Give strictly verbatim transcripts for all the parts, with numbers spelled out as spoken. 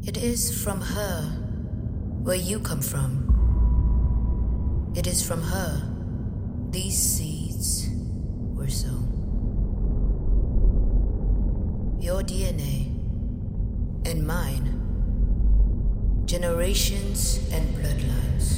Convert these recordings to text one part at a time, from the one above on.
It is from her where you come from. It is from her these seeds were sown. Your D N A and mine, generations and bloodlines.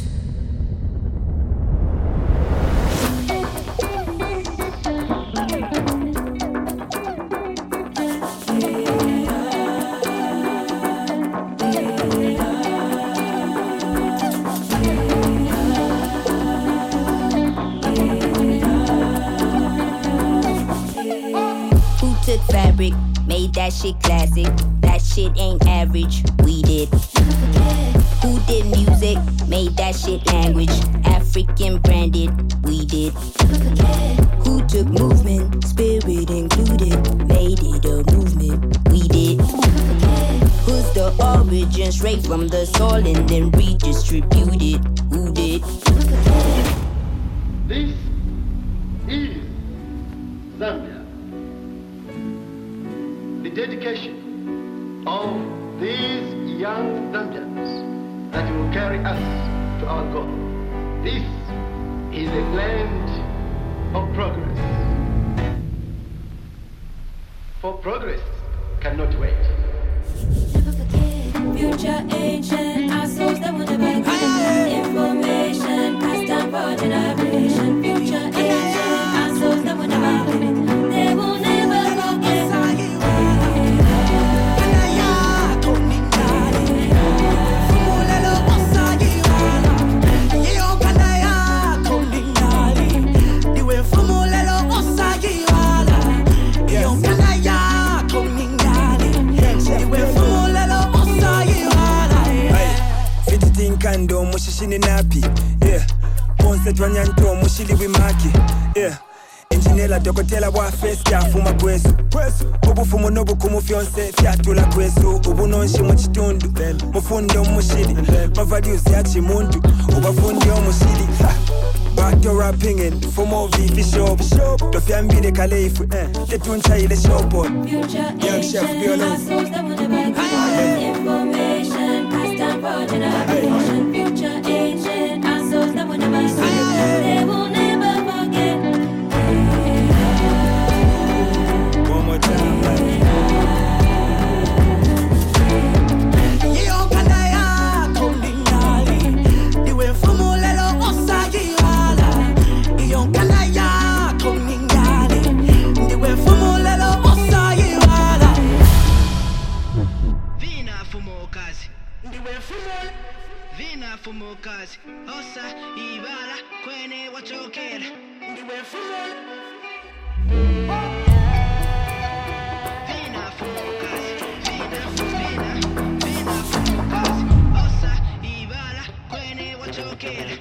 Fabric, made that shit classic. That shit ain't average, we did. Who did music, made that shit language. African branded, we did. Who took movement, spirit included, made it a movement, we did. Who's the origin, straight from the soil and then redistributed, who did? This is Zambia. The dedication of these young Zambians that will carry us to our goal. This is a land of progress. For progress cannot wait. Never forget, future ancient, our souls that will never get information, passed down for generation. Future ancient, our souls that will never get it. They will never forget. Kando mushishini napi, yeah. Ponse twanyanto mushili wimaki, yeah. Engineer dokotela wa face yafuma kwesu, kwesu. Ubufumu nobukumu fyonse fyatula kwesu. Ubunonshi mu kitundu, mufundo mushili. My values yachi muntu, ubafundi omushili. Back to rapping in, for more V V shop. The family de Kalefu, eh. The tuncha ile shopot. Young chef Biolo. Information passed down for generation. Future ancient, our souls that will never forget. They will never forget. One more time, man. Vina fumukazi, osa ibala kwene wachokera. Ndiwe fumul. Vina fumukazi, vina fumina, vina fumukazi, osa ibala kwene wachokera.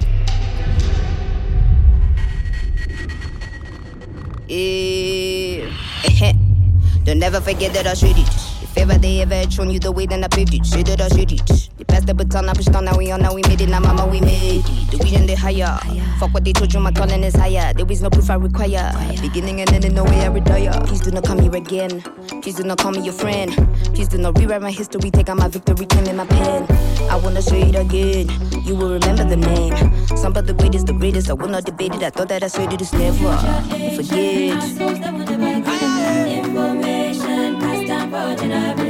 Eh, don't never forget that I should it. If ever they ever had shown you the way, then I paved it. Shit that I should it. They passed the baton, I pushed on, now we on, now we made it, now mama, we made it. The vision they higher. Fuck what they told you, my calling is higher. There is no proof I require. Beginning and ending, no way I retire. Please do not come here again. Please do not call me your friend. Please do not rewrite my history, take out my victory, claim in my pen. I wanna say it again. You will remember the name. Some of the greatest, the greatest. I will not debate it. I thought that I said it is never forget. Information passed down for generation.